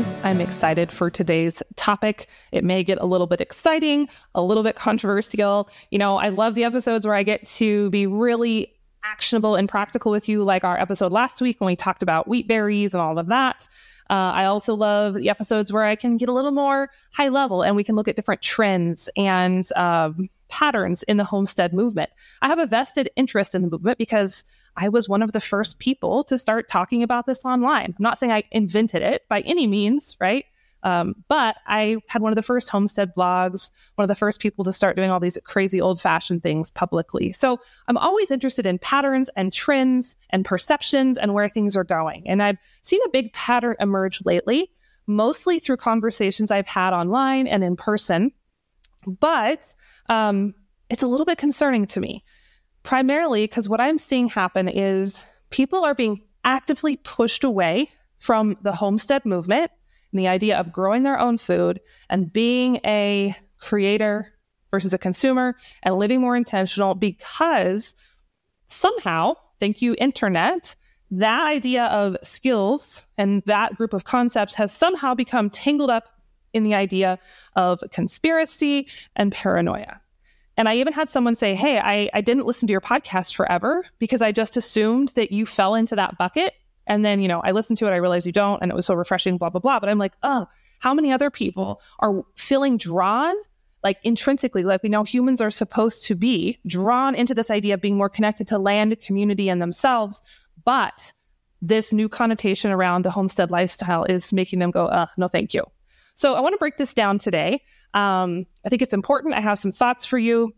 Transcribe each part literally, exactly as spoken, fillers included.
friends. I'm excited for today's topic. It may get a little bit exciting, a little bit controversial. You know, I love the episodes where I get to be really actionable and practical with you, like our episode last week when we talked about wheat berries and all of that. Uh, I also love the episodes where I can get a little more high level and we can look at different trends and um, patterns in the homestead movement. I have a vested interest in the movement because I was one of the first people to start talking about this online. I'm not saying I invented it by any means, right? Um, but I had one of the first homestead blogs, one of the first people to start doing all these crazy old-fashioned things publicly. So I'm always interested in patterns and trends and perceptions and where things are going. And I've seen a big pattern emerge lately, mostly through conversations I've had online and in person. But um, it's a little bit concerning to me. Primarily because what I'm seeing happen is people are being actively pushed away from the homestead movement and the idea of growing their own food and being a creator versus a consumer and living more intentional because somehow, thank you, internet, that idea of skills and that group of concepts has somehow become tangled up in the idea of conspiracy and paranoia. And I even had someone say, hey, I, I didn't listen to your podcast forever because I just assumed that you fell into that bucket. And then, you know, I listened to it, I realized you don't, and it was so refreshing, blah, blah, blah. But I'm like, oh, how many other people are feeling drawn, like intrinsically, like we know humans are supposed to be drawn into this idea of being more connected to land, community, and themselves. But this new connotation around the homestead lifestyle is making them go, uh, no, thank you. So I want to break this down today. Um, I think it's important. I have some thoughts for you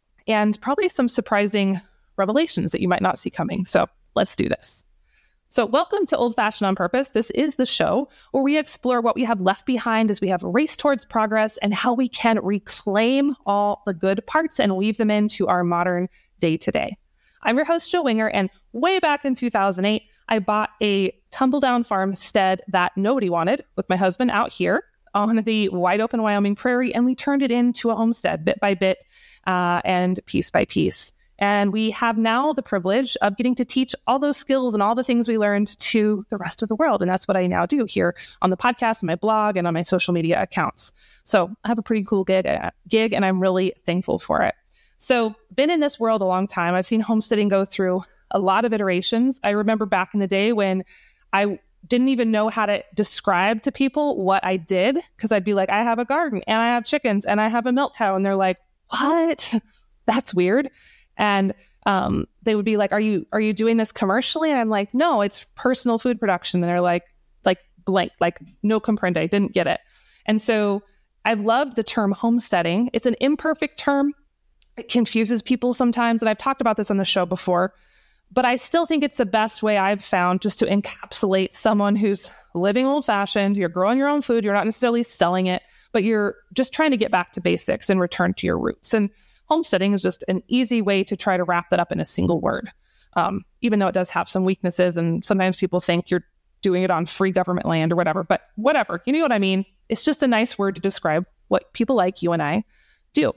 and probably some surprising revelations that you might not see coming. So let's do this. So welcome to Old Fashioned on Purpose. This is the show where we explore what we have left behind as we have raced towards progress and how we can reclaim all the good parts and weave them into our modern day to day. I'm your host, Jill Winger, and way back in two thousand eight, I bought a tumble-down farmstead that nobody wanted with my husband out here on the wide open Wyoming prairie, and we turned it into a homestead bit by bit uh, and piece by piece. And we have now the privilege of getting to teach all those skills and all the things we learned to the rest of the world. And that's what I now do here on the podcast, and my blog, and on my social media accounts. So I have a pretty cool gig, uh, gig and I'm really thankful for it. So been in this world a long time. I've seen homesteading go through a lot of iterations. I remember back in the day when I didn't even know how to describe to people what I did, because I'd be like, I have a garden and I have chickens and I have a milk cow. And they're like, what? That's weird. And um, they would be like, are you are you doing this commercially? And I'm like, no, it's personal food production. And they're like, like blank, like no comprende, didn't get it. And so I've loved the term homesteading. It's an imperfect term. It confuses people sometimes. And I've talked about this on the show before. But I still think it's the best way I've found just to encapsulate someone who's living old-fashioned. You're growing your own food. You're not necessarily selling it, but you're just trying to get back to basics and return to your roots. And homesteading is just an easy way to try to wrap that up in a single word, um, even though it does have some weaknesses. And sometimes people think you're doing it on free government land or whatever. But whatever, you know what I mean? It's just a nice word to describe what people like you and I do.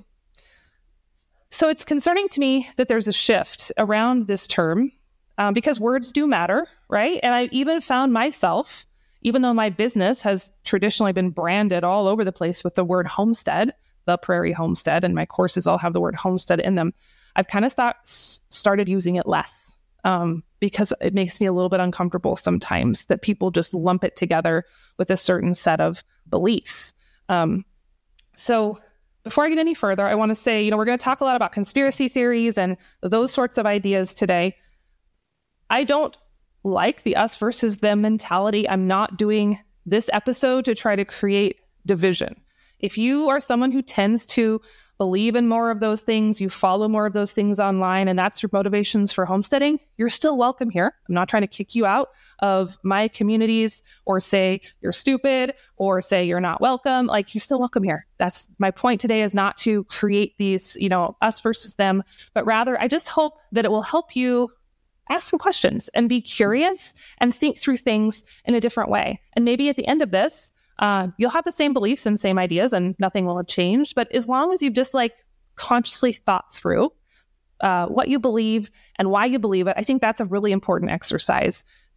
So it's concerning to me that there's a shift around this term um, because words do matter, right? And I even found myself, even though my business has traditionally been branded all over the place with the word homestead, the Prairie Homestead, and my courses all have the word homestead in them, I've kind of stopped, started using it less um, because it makes me a little bit uncomfortable sometimes that people just lump it together with a certain set of beliefs. Um, so Before I get any further, I want to say, you know, we're going to talk a lot about conspiracy theories and those sorts of ideas today. I don't like the us versus them mentality. I'm not doing this episode to try to create division. If you are someone who tends to believe in more of those things, you follow more of those things online, and that's your motivations for homesteading, you're still welcome here. I'm not trying to kick you out of my communities or say you're stupid or say you're not welcome. Like, you're still welcome here. That's my point today, is not to create these, you know, us versus them, but rather I just hope that it will help you ask some questions and be curious and think through things in a different way. And maybe at the end of this, Uh, you'll have the same beliefs and same ideas and nothing will have changed. But as long as you've just like consciously thought through uh, what you believe and why you believe it, I think that's a really important exercise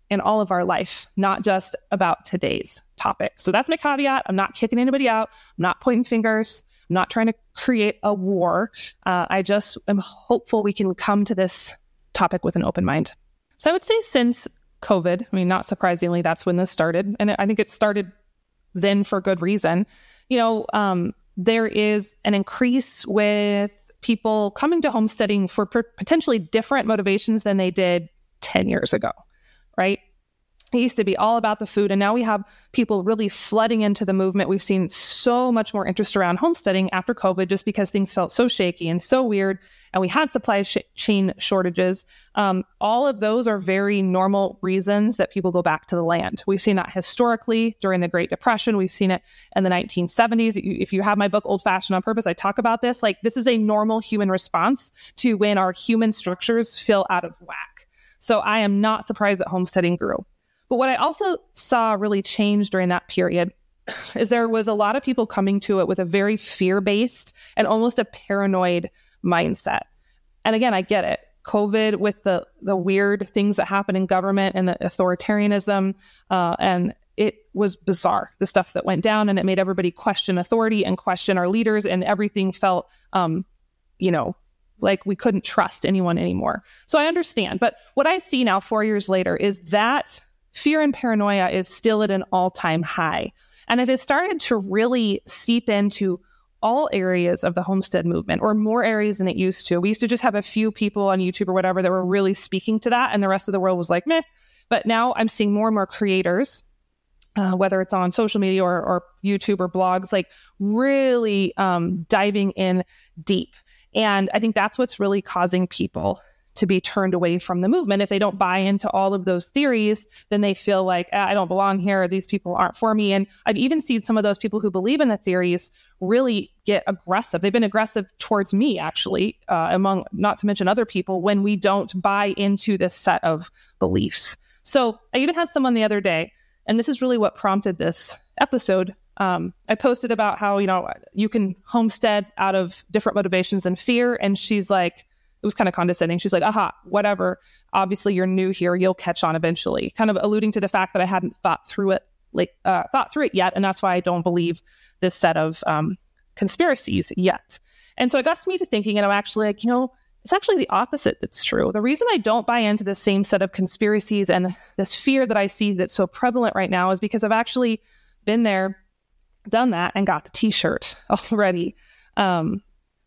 in all of our life, not just about today's topic. So that's my caveat. I'm not kicking anybody out. I'm not pointing fingers. I'm not trying to create a war. Uh, I just am hopeful we can come to this topic with an open mind. So I would say since COVID, I mean, not surprisingly, that's when this started. And I think it started then for good reason. You know, um, there is an increase with people coming to homesteading for per- potentially different motivations than they did ten years ago, right? It used to be all about the food, and now we have people really flooding into the movement. We've seen so much more interest around homesteading after COVID just because things felt so shaky and so weird, and we had supply sh- chain shortages. Um, all of those are very normal reasons that people go back to the land. We've seen that historically during the Great Depression. We've seen it in the nineteen seventies. If you have my book, Old Fashioned on Purpose, I talk about this. Like, this is a normal human response to when our human structures feel out of whack. So I am not surprised that homesteading grew. But what I also saw really change during that period is there was a lot of people coming to it with a very fear-based and almost a paranoid mindset. And again, I get it. COVID, with the the weird things that happen in government and the authoritarianism, uh, and it was bizarre, the stuff that went down, and it made everybody question authority and question our leaders, and everything felt, um, you know, like we couldn't trust anyone anymore. So I understand. But what I see now, four years later, is that fear and paranoia is still at an all-time high. And it has started to really seep into all areas of the homestead movement, or more areas than it used to. We used to just have a few people on YouTube or whatever that were really speaking to that, and the rest of the world was like, meh. But now I'm seeing more and more creators, uh, whether it's on social media or, or YouTube or blogs, like really um, diving in deep. And I think that's what's really causing people to be turned away from the movement. If they don't buy into all of those theories, then they feel like, ah, I don't belong here. These people aren't for me. And I've even seen some of those people who believe in the theories really get aggressive. They've been aggressive towards me, actually, uh, among, not to mention other people, when we don't buy into this set of beliefs. So I even had someone the other day, and this is really what prompted this episode. Um, I posted about how, you know, you can homestead out of different motivations than fear. And she's like, it was kind of condescending. She's like, aha, whatever. Obviously, you're new here. You'll catch on eventually. Kind of alluding to the fact that I hadn't thought through it, like uh, thought through it yet, and that's why I don't believe this set of um, conspiracies yet. And so it got me to thinking, and I'm actually like, you know, it's actually the opposite that's true. The reason I don't buy into the same set of conspiracies and this fear that I see that's so prevalent right now is because I've actually been there, done that, and got the T-shirt already. Um,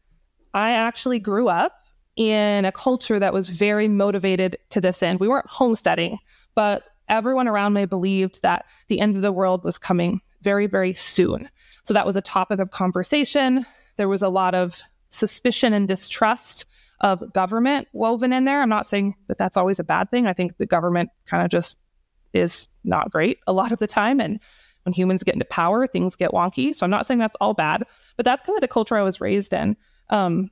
I actually grew up in a culture that was very motivated to this end. We weren't homesteading, but everyone around me believed that the end of the world was coming very, very soon. So that was a topic of conversation. There was a lot of suspicion and distrust of government woven in there. I'm not saying that that's always a bad thing. I think the government kind of just is not great a lot of the time. And when humans get into power, things get wonky. So I'm not saying that's all bad, but that's kind of the culture I was raised in. Um,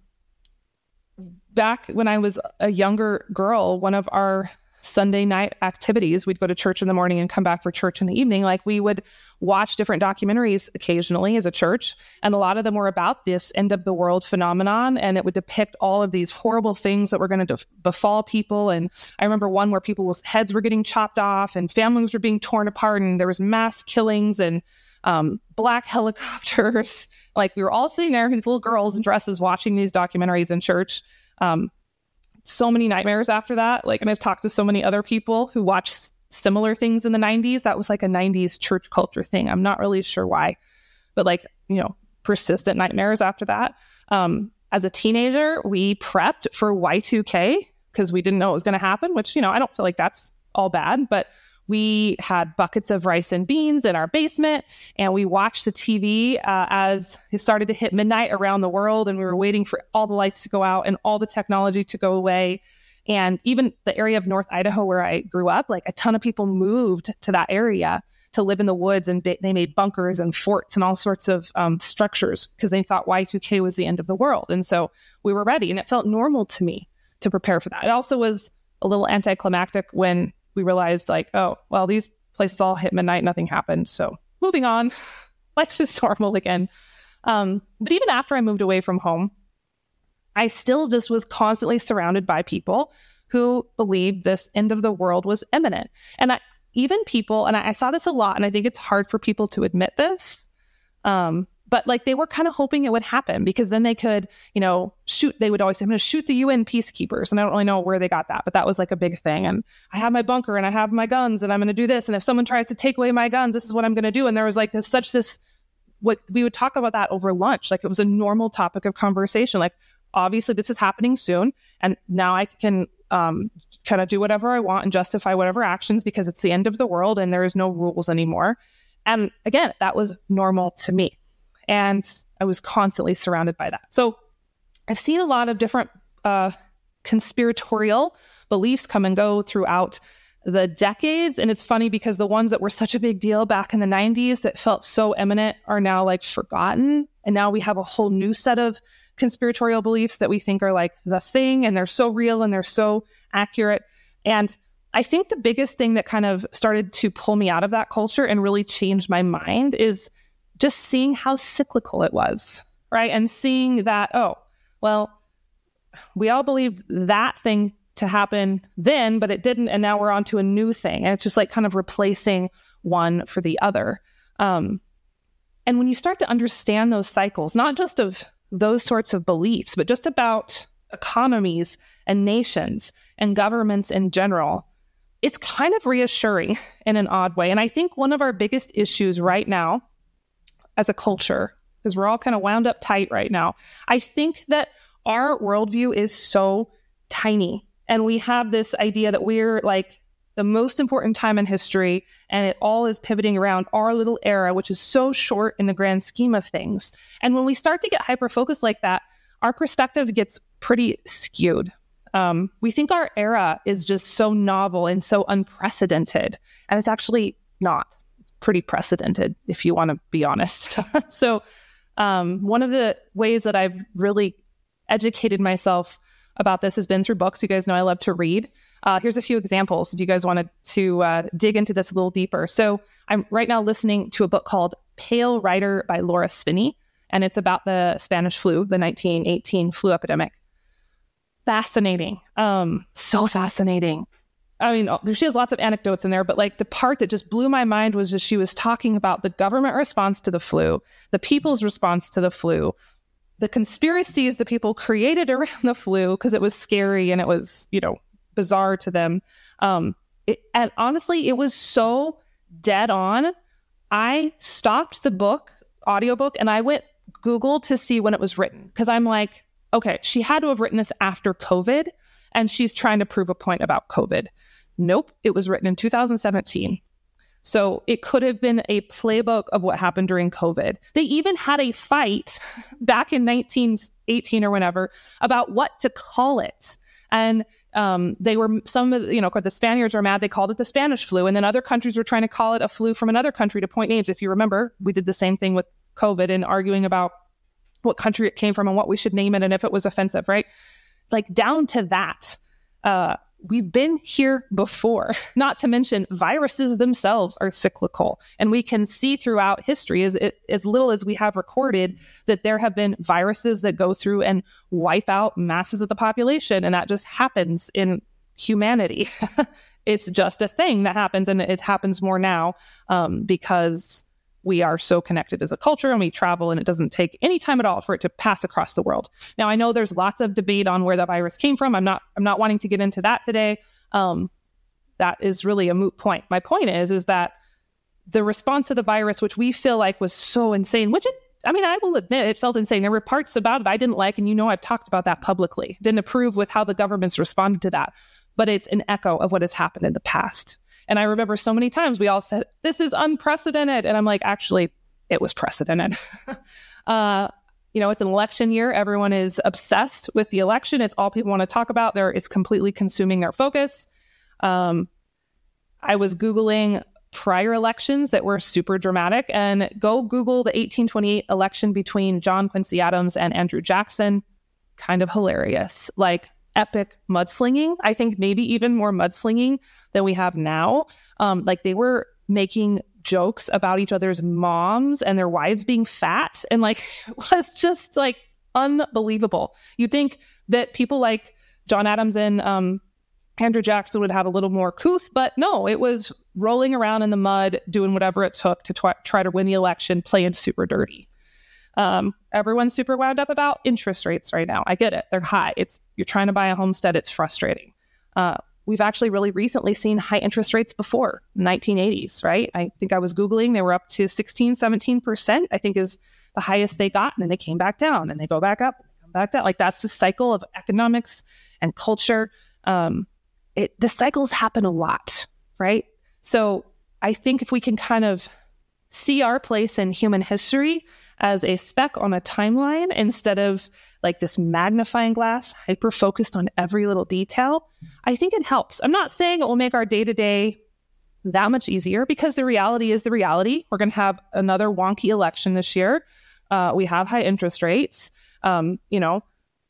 Back when I was a younger girl, one of our Sunday night activities, we'd go to church in the morning and come back for church in the evening. Like, we would watch different documentaries occasionally as a church. And a lot of them were about this end of the world phenomenon. And it would depict all of these horrible things that were going to def- befall people. And I remember one where people's heads were getting chopped off and families were being torn apart, and there was mass killings and um, black helicopters. Like, we were all sitting there, these little girls in dresses, watching these documentaries in church. Um, so many nightmares after that. Like, and I've talked to so many other people who watched s- similar things in the nineties. That was like a nineties church culture thing. I'm not really sure why, but like, you know, persistent nightmares after that. Um, as a teenager, we prepped for Y two K because we didn't know it was going to happen, which, you know, I don't feel like that's all bad, but we had buckets of rice and beans in our basement, and we watched the T V uh, as it started to hit midnight around the world, and we were waiting for all the lights to go out and all the technology to go away. And even the area of North Idaho where I grew up, like, a ton of people moved to that area to live in the woods, and they made bunkers and forts and all sorts of um, structures because they thought Y two K was the end of the world. And so we were ready, and it felt normal to me to prepare for that. It also was a little anticlimactic when we realized, like, oh, well, these places all hit midnight, nothing happened. So moving on, life is normal again. Um, but even after I moved away from home, I still just was constantly surrounded by people who believed this end of the world was imminent. And I, even people, and I, I saw this a lot, and I think it's hard for people to admit this, um, but like they were kind of hoping it would happen because then they could, you know, shoot, they would always say, I'm going to shoot the U N peacekeepers. And I don't really know where they got that, but that was like a big thing. And I have my bunker and I have my guns and I'm going to do this. And if someone tries to take away my guns, this is what I'm going to do. And there was like this, such this, what we would talk about that over lunch. Like it was a normal topic of conversation. Like, obviously this is happening soon. And now I can um, kind of do whatever I want and justify whatever actions because it's the end of the world and there is no rules anymore. And again, that was normal to me. And I was constantly surrounded by that. So I've seen a lot of different uh, conspiratorial beliefs come and go throughout the decades. And it's funny because the ones that were such a big deal back in the nineties that felt so eminent are now like forgotten. And now we have a whole new set of conspiratorial beliefs that we think are like the thing, and they're so real and they're so accurate. And I think the biggest thing that kind of started to pull me out of that culture and really changed my mind is just seeing how cyclical it was, right? And seeing that, oh, well, we all believed that thing to happen then, but it didn't. And now we're on to a new thing. And it's just like kind of replacing one for the other. Um, and when you start to understand those cycles, not just of those sorts of beliefs, but just about economies and nations and governments in general, it's kind of reassuring in an odd way. And I think one of our biggest issues right now as a culture, because we're all kind of wound up tight right now, I think that our worldview is so tiny. And we have this idea that we're like the most important time in history, and it all is pivoting around our little era, which is so short in the grand scheme of things. And when we start to get hyper-focused like that, our perspective gets pretty skewed. Um, we think our era is just so novel and so unprecedented, and it's actually not. It's pretty precedented, if you want to be honest. So um, one of the ways that I've really educated myself about this has been through books. You guys know I love to read. Uh, here's a few examples if you guys wanted to uh, dig into this a little deeper. So I'm right now listening to a book called Pale Rider by Laura Spinney, and it's about the Spanish flu, the nineteen eighteen flu epidemic. Fascinating. Um, so fascinating. I mean, she has lots of anecdotes in there, but like the part that just blew my mind was just she was talking about the government response to the flu, the people's response to the flu, the conspiracies that people created around the flu because it was scary and it was, you know, bizarre to them. Um, it, and honestly, it was so dead on. I stopped the book, audiobook, and I went Google to see when it was written. Because I'm like, okay, she had to have written this after COVID, and she's trying to prove a point about COVID. Nope, it was written in two thousand seventeen. So it could have been a playbook of what happened during COVID. They even had a fight back in nineteen eighteen or whenever about what to call it. And um, they were, some of the, you know, the Spaniards are mad. They called it the Spanish flu. And then other countries were trying to call it a flu from another country to point names. If you remember, we did the same thing with COVID and arguing about what country it came from and what we should name it and if it was offensive, right? Like down to that. Uh, We've been here before, not to mention viruses themselves are cyclical. And we can see throughout history, as, as little as we have recorded, that there have been viruses that go through and wipe out masses of the population. And that just happens in humanity. It's just a thing that happens, and it happens more now um, because we are so connected as a culture and we travel, and it doesn't take any time at all for it to pass across the world. Now, I know there's lots of debate on where the virus came from. I'm not, I'm not wanting to get into that today. Um, that is really a moot point. My point is, is that the response to the virus, which we feel like was so insane, which it, I mean, I will admit it felt insane. There were parts about it I didn't like. And you know, I've talked about that publicly. Didn't approve with how the governments responded to that, but it's an echo of what has happened in the past. And I remember so many times we all said, this is unprecedented. And I'm like, actually, it was precedented. uh, you know, it's an election year. Everyone is obsessed with the election. It's all people want to talk about. There is completely consuming their focus. Um, I was Googling prior elections that were super dramatic, and go Google the eighteen twenty-eight election between John Quincy Adams and Andrew Jackson. Kind of hilarious. Like, epic mudslinging. I think maybe even more mudslinging than we have now. Um, like they were making jokes about each other's moms and their wives being fat, and like it was just like unbelievable. You'd think that people like John Adams and um, Andrew Jackson would have a little more couth, but no, it was rolling around in the mud, doing whatever it took to try, try to win the election, playing super dirty. Um, everyone's super wound up about interest rates right now. I get it. They're high. It's you're trying to buy a homestead. It's frustrating. Uh, we've actually really recently seen high interest rates before, nineteen eighties, right? I think I was Googling. They were up to sixteen, seventeen percent, I think is the highest they got. And then they came back down and they go back up, come back down. Like that's the cycle of economics and culture. Um, it, the cycles happen a lot, right? So I think if we can kind of see our place in human history as a speck on a timeline instead of like this magnifying glass, hyper focused on every little detail, I think it helps. I'm not saying it will make our day-to-day that much easier because the reality is the reality. We're going to have another wonky election this year. Uh, we have high interest rates. Um, you know,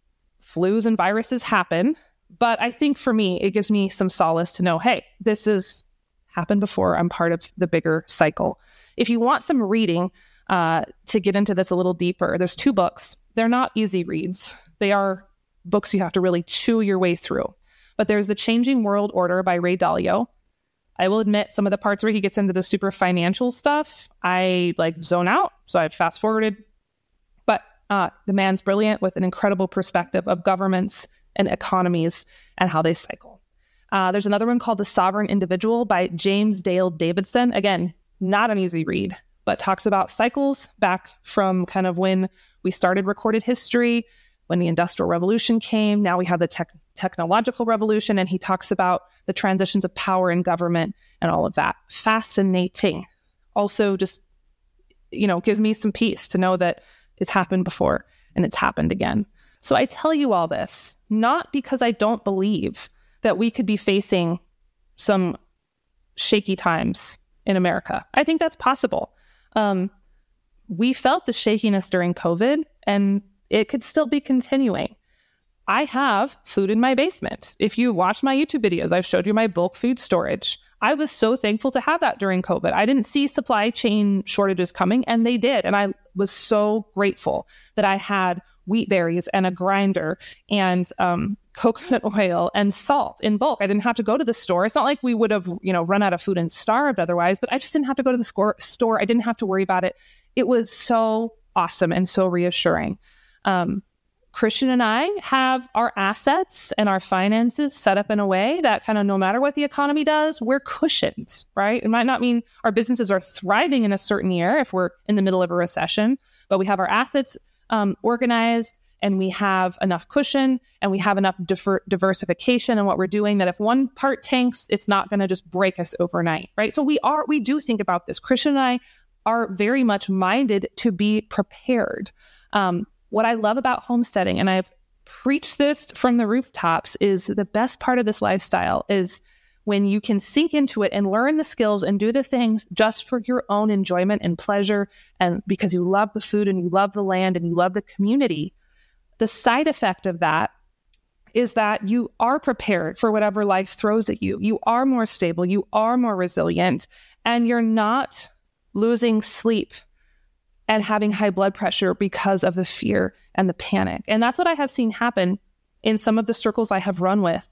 flus and viruses happen. But I think for me, it gives me some solace to know, hey, this has happened before. I'm part of the bigger cycle. If you want some reading uh, to get into this a little deeper, there's two books. They're not easy reads. They are books you have to really chew your way through. But there's The Changing World Order by Ray Dalio. I will admit some of the parts where he gets into the super financial stuff, I like zone out. So I fast forwarded. But uh, the man's brilliant with an incredible perspective of governments and economies and how they cycle. Uh, there's another one called The Sovereign Individual by James Dale Davidson. Again, not an easy read, but talks about cycles back from kind of when we started recorded history, when the Industrial Revolution came. Now we have the tech technological revolution, and he talks about the transitions of power in government and all of that. Fascinating. Also just, you know, gives me some peace to know that it's happened before and it's happened again. So I tell you all this, not because I don't believe that we could be facing some shaky times in America. I think that's possible. Um, we felt the shakiness during COVID, and it could still be continuing. I have food in my basement. If you watch my YouTube videos, I've showed you my bulk food storage. I was so thankful to have that during COVID. I didn't see supply chain shortages coming, and they did. And I was so grateful that I had wheat berries and a grinder and um, coconut oil and salt in bulk. I didn't have to go to the store. It's not like we would have, you know, run out of food and starved otherwise, but I just didn't have to go to the score, store. I didn't have to worry about it. It was so awesome and so reassuring. Um, Christian and I have our assets and our finances set up in a way that kind of no matter what the economy does, we're cushioned, right? It might not mean our businesses are thriving in a certain year if we're in the middle of a recession, but we have our assets um, organized and we have enough cushion and we have enough diver- diversification in what we're doing that if one part tanks, it's not going to just break us overnight, right? So we are, we do think about this. Christian and I are very much minded to be prepared. Um, What I love about homesteading, and I've preached this from the rooftops, is the best part of this lifestyle is when you can sink into it and learn the skills and do the things just for your own enjoyment and pleasure, and because you love the food and you love the land and you love the community. The side effect of that is that you are prepared for whatever life throws at you. You are more stable, you are more resilient, and you're not losing sleep and having high blood pressure because of the fear and the panic. And that's what I have seen happen in some of the circles I have run with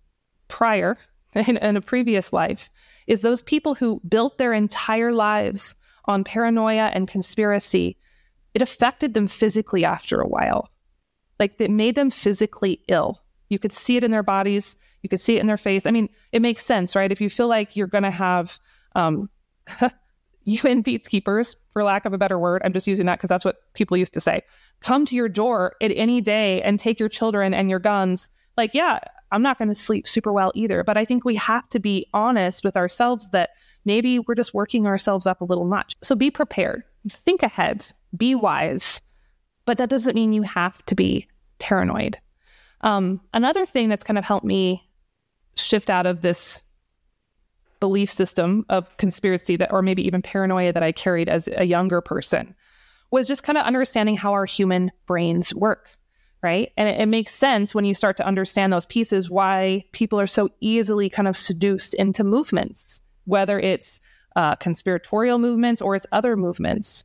prior in, in a previous life, is those people who built their entire lives on paranoia and conspiracy, it affected them physically after a while. Like it made them physically ill. You could see it in their bodies. You could see it in their face. I mean, it makes sense, right? If you feel like you're going to have um, U N peacekeepers, for lack of a better word, I'm just using that because that's what people used to say, come to your door at any day and take your children and your guns. Like, yeah, I'm not going to sleep super well either. But I think we have to be honest with ourselves that maybe we're just working ourselves up a little much. So be prepared, think ahead, be wise. But that doesn't mean you have to be paranoid. Um, another thing that's kind of helped me shift out of this belief system of conspiracy that, or maybe even paranoia that I carried as a younger person, was just kind of understanding how our human brains work, right? And it, it makes sense when you start to understand those pieces, why people are so easily kind of seduced into movements, whether it's uh, conspiratorial movements or it's other movements.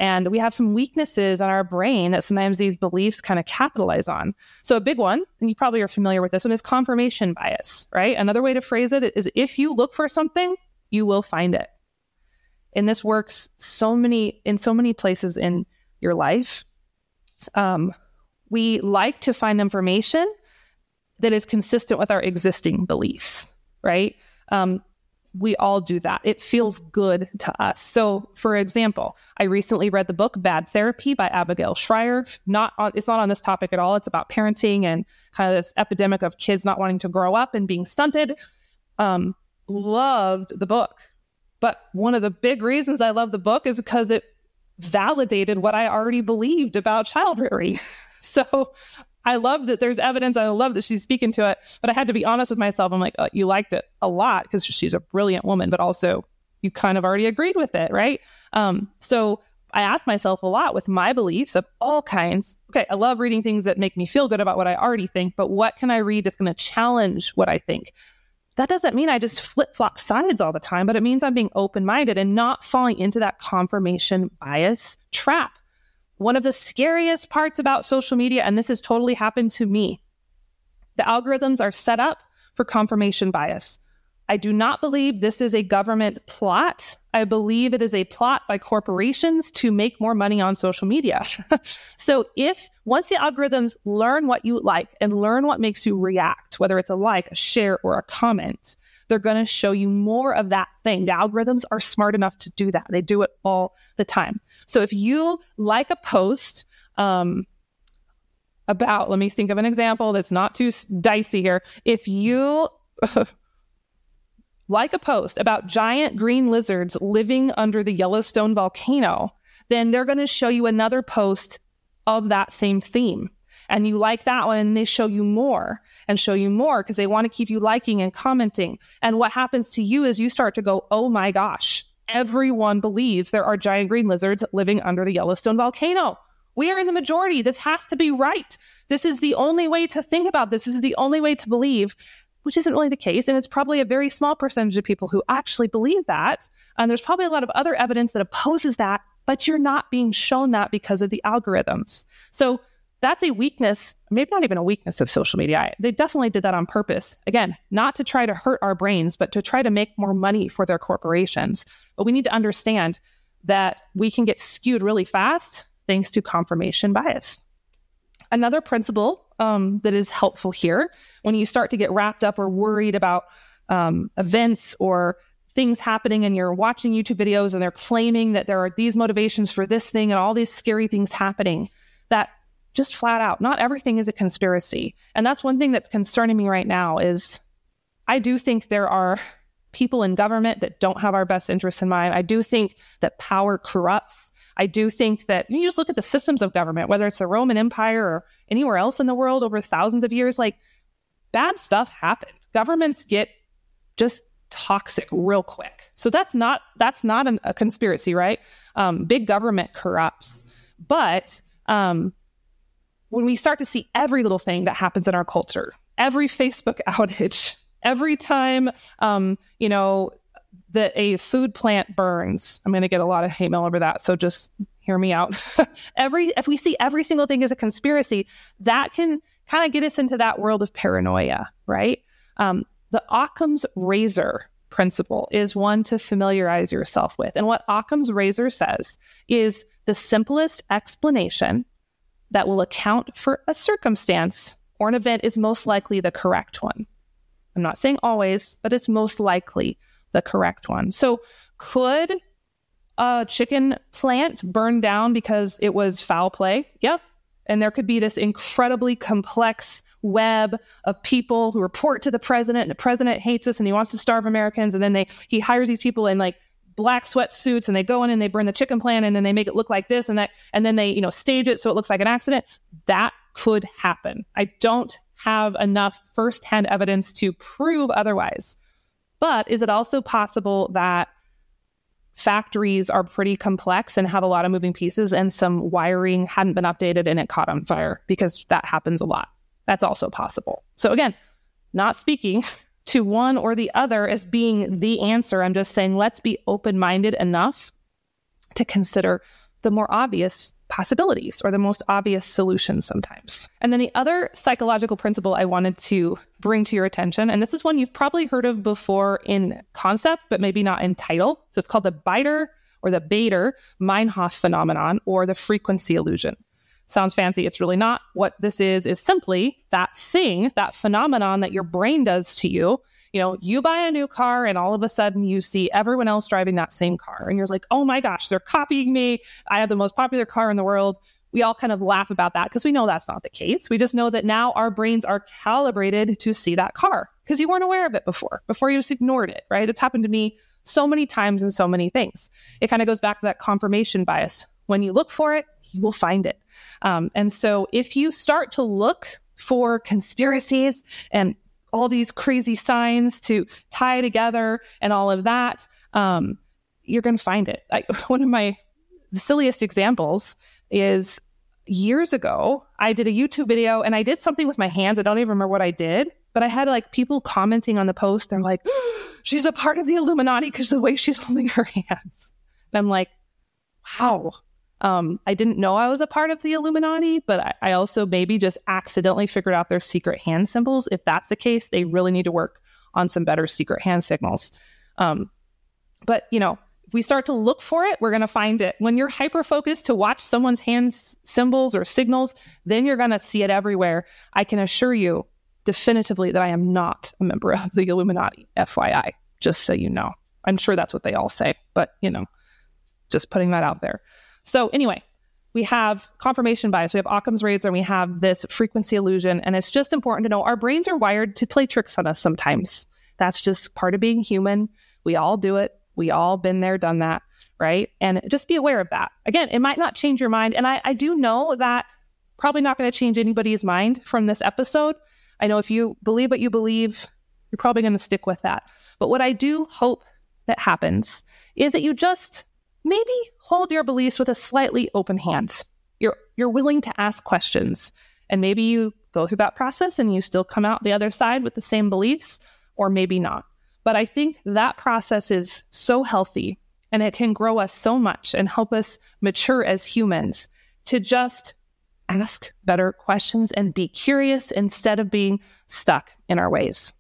And we have some weaknesses in our brain that sometimes these beliefs kind of capitalize on. So a big one, and you probably are familiar with this one, is confirmation bias, right? Another way to phrase it is if you look for something, you will find it. And this works so many in so many places in your life. Um, we like to find information that is consistent with our existing beliefs, right? Um, we all do that. It feels good to us. So, for example, I recently read the book Bad Therapy by Abigail Shrier. Not on, it's not on this topic at all. It's about parenting and kind of this epidemic of kids not wanting to grow up and being stunted. Um, loved the book. But one of the big reasons I love the book is because it validated what I already believed about child rearing. So I love that there's evidence. I love that she's speaking to it, but I had to be honest with myself. I'm like, oh, you liked it a lot because she's a brilliant woman, but also you kind of already agreed with it, right? Um, so I asked myself a lot with my beliefs of all kinds. Okay, I love reading things that make me feel good about what I already think, but what can I read that's going to challenge what I think? That doesn't mean I just flip-flop sides all the time, but it means I'm being open-minded and not falling into that confirmation bias trap. One of the scariest parts about social media, and this has totally happened to me, the algorithms are set up for confirmation bias. I do not believe this is a government plot. I believe it is a plot by corporations to make more money on social media. So if once the algorithms learn what you like and learn what makes you react, whether it's a like, a share, or a comment, they're going to show you more of that thing. The algorithms are smart enough to do that. They do it all the time. So if you like a post um, about, let me think of an example that's not too dicey here. If you like a post about giant green lizards living under the Yellowstone volcano, then they're going to show you another post of that same theme. And you like that one, and they show you more and show you more because they want to keep you liking and commenting. And what happens to you is you start to go, oh my gosh, everyone believes there are giant green lizards living under the Yellowstone volcano. We are in the majority. This has to be right. This is the only way to think about this. This is the only way to believe, which isn't really the case. And it's probably a very small percentage of people who actually believe that. And there's probably a lot of other evidence that opposes that, but you're not being shown that because of the algorithms. So that's a weakness, maybe not even a weakness of social media. They definitely did that on purpose. Again, not to try to hurt our brains, but to try to make more money for their corporations. But we need to understand that we can get skewed really fast thanks to confirmation bias. Another principle um, that is helpful here, when you start to get wrapped up or worried about um, events or things happening and you're watching YouTube videos and they're claiming that there are these motivations for this thing and all these scary things happening, that just flat out, not everything is a conspiracy. And that's one thing that's concerning me right now is I do think there are people in government that don't have our best interests in mind. I do think that power corrupts. I do think that you just look at the systems of government, whether it's the Roman Empire or anywhere else in the world over thousands of years, like bad stuff happened. Governments get just toxic real quick. So that's not, that's not an, a conspiracy, right? Um, big government corrupts. But, um, when we start to see every little thing that happens in our culture, every Facebook outage, every time, um, you know, that a food plant burns, I'm going to get a lot of hate mail over that. So just hear me out. every, if we see every single thing as a conspiracy, that can kind of get us into that world of paranoia, right? Um, the Occam's razor principle is one to familiarize yourself with. And what Occam's razor says is the simplest explanation that will account for a circumstance or an event is most likely the correct one. I'm not saying always, but it's most likely the correct one. So could a chicken plant burn down because it was foul play? Yep. And there could be this incredibly complex web of people who report to the president, and the president hates us and he wants to starve Americans. And then they he hires these people in like black sweatsuits and they go in and they burn the chicken plant and then they make it look like this and that, and then they, you know, stage it so it looks like an accident. That could happen. I don't have enough firsthand evidence to prove otherwise. But is it also possible that factories are pretty complex and have a lot of moving pieces and some wiring hadn't been updated and it caught on fire? Because that happens a lot. That's also possible. So again, not speaking to one or the other as being the answer. I'm just saying, let's be open-minded enough to consider the more obvious possibilities or the most obvious solutions sometimes. And then the other psychological principle I wanted to bring to your attention, and this is one you've probably heard of before in concept, but maybe not in title. So it's called the Beider or the Baader-Meinhof phenomenon, or the frequency illusion. Sounds fancy. It's really not. What this is, is simply that thing, that phenomenon that your brain does to you. You know, you buy a new car and all of a sudden you see everyone else driving that same car. And you're like, oh my gosh, they're copying me. I have the most popular car in the world. We all kind of laugh about that because we know that's not the case. We just know that now our brains are calibrated to see that car because you weren't aware of it before. Before you just ignored it, right? It's happened to me so many times and so many things. It kind of goes back to that confirmation bias. When you look for it, you will find it. Um, and so if you start to look for conspiracies and all these crazy signs to tie together and all of that, um, you're going to find it. I, one of my the silliest examples is years ago, I did a YouTube video and I did something with my hands. I don't even remember what I did, but I had like people commenting on the post. They're like, she's a part of the Illuminati because the way she's holding her hands. And I'm like, wow. Um, I didn't know I was a part of the Illuminati, but I, I also maybe just accidentally figured out their secret hand symbols. If that's the case, they really need to work on some better secret hand signals. Um, but, you know, if we start to look for it, we're going to find it. When you're hyper-focused to watch someone's hand symbols or signals, then you're going to see it everywhere. I can assure you definitively that I am not a member of the Illuminati, F Y I, just so you know. I'm sure that's what they all say, but, you know, just putting that out there. So anyway, we have confirmation bias, we have Occam's razor, and we have this frequency illusion. And it's just important to know our brains are wired to play tricks on us sometimes. That's just part of being human. We all do it. We all been there, done that, right? And just be aware of that. Again, it might not change your mind. And I, I do know that probably not going to change anybody's mind from this episode. I know if you believe what you believe, you're probably going to stick with that. But what I do hope that happens is that you just maybe hold your beliefs with a slightly open hand. You're you're willing to ask questions, and maybe you go through that process and you still come out the other side with the same beliefs, or maybe not. But I think that process is so healthy, and it can grow us so much and help us mature as humans to just ask better questions and be curious instead of being stuck in our ways.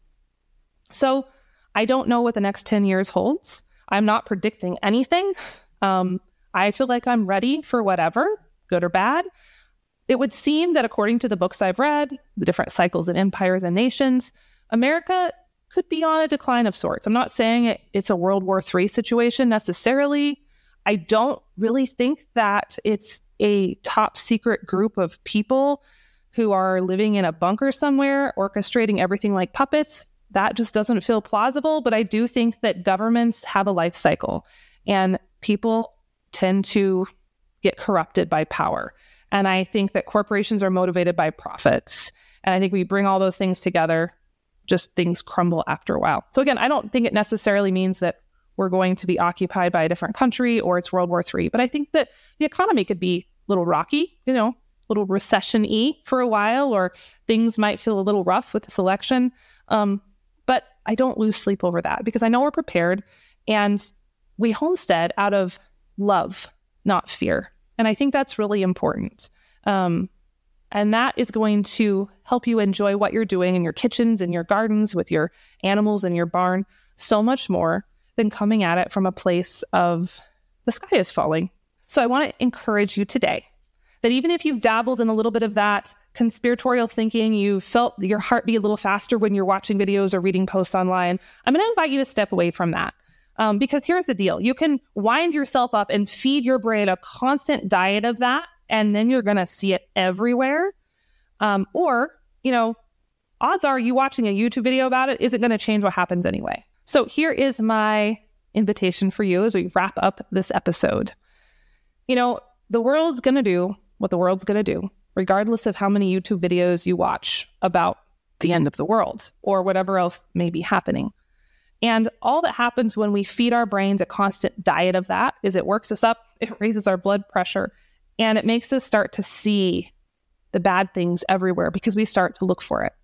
So I don't know what the next ten years holds. I'm not predicting anything. Um, I feel like I'm ready for whatever, good or bad. It would seem that according to the books I've read, the different cycles of empires and nations, America could be on a decline of sorts. I'm not saying it, it's a World War Three situation necessarily. I don't really think that it's a top secret group of people who are living in a bunker somewhere, orchestrating everything like puppets. That just doesn't feel plausible. But I do think that governments have a life cycle, and people tend to get corrupted by power. And I think that corporations are motivated by profits. And I think we bring all those things together, just things crumble after a while. So again, I don't think it necessarily means that we're going to be occupied by a different country or it's World War Three. But I think that the economy could be a little rocky, you know, a little recession-y for a while, or things might feel a little rough with this election. Um, but I don't lose sleep over that because I know we're prepared, and we homestead out of love, not fear. And I think that's really important. Um, and that is going to help you enjoy what you're doing in your kitchens and your gardens with your animals in your barn so much more than coming at it from a place of the sky is falling. So I want to encourage you today that even if you've dabbled in a little bit of that conspiratorial thinking, you felt your heart beat a little faster when you're watching videos or reading posts online, I'm going to invite you to step away from that. Um, because here's the deal. You can wind yourself up and feed your brain a constant diet of that, and then you're going to see it everywhere. Um, or, you know, odds are you watching a YouTube video about it isn't going to change what happens anyway. So here is my invitation for you as we wrap up this episode. You know, the world's going to do what the world's going to do, regardless of how many YouTube videos you watch about the end of the world or whatever else may be happening. And all that happens when we feed our brains a constant diet of that is it works us up, it raises our blood pressure, and it makes us start to see the bad things everywhere because we start to look for it.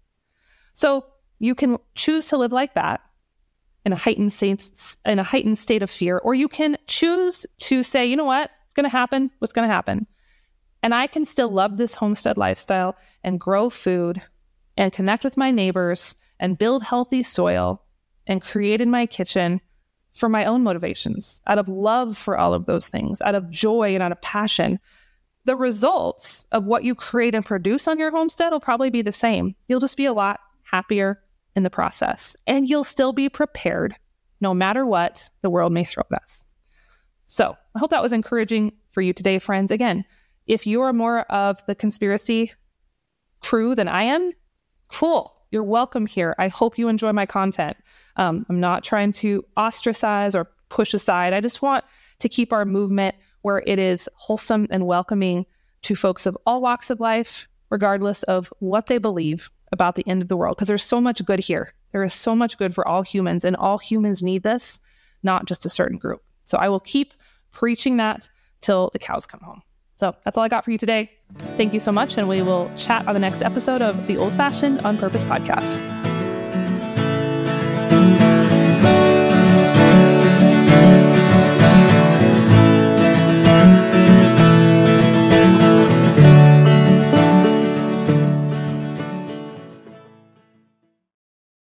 So you can choose to live like that in a heightened state, in a heightened state of fear, or you can choose to say, you know what, going to happen what's going to happen. And I can still love this homestead lifestyle and grow food and connect with my neighbors and build healthy soil and create in my kitchen for my own motivations, out of love for all of those things, out of joy and out of passion. The results of what you create and produce on your homestead will probably be the same. You'll just be a lot happier in the process, and you'll still be prepared no matter what the world may throw at us. So I hope that was encouraging for you today, friends. Again, if you are more of the conspiracy crew than I am, cool. You're welcome here. I hope you enjoy my content. Um, I'm not trying to ostracize or push aside. I just want to keep our movement where it is wholesome and welcoming to folks of all walks of life, regardless of what they believe about the end of the world. Because there's so much good here. There is so much good for all humans, and all humans need this, not just a certain group. So I will keep preaching that till the cows come home. So that's all I got for you today. Thank you so much, and we will chat on the next episode of the Old Fashioned on Purpose podcast.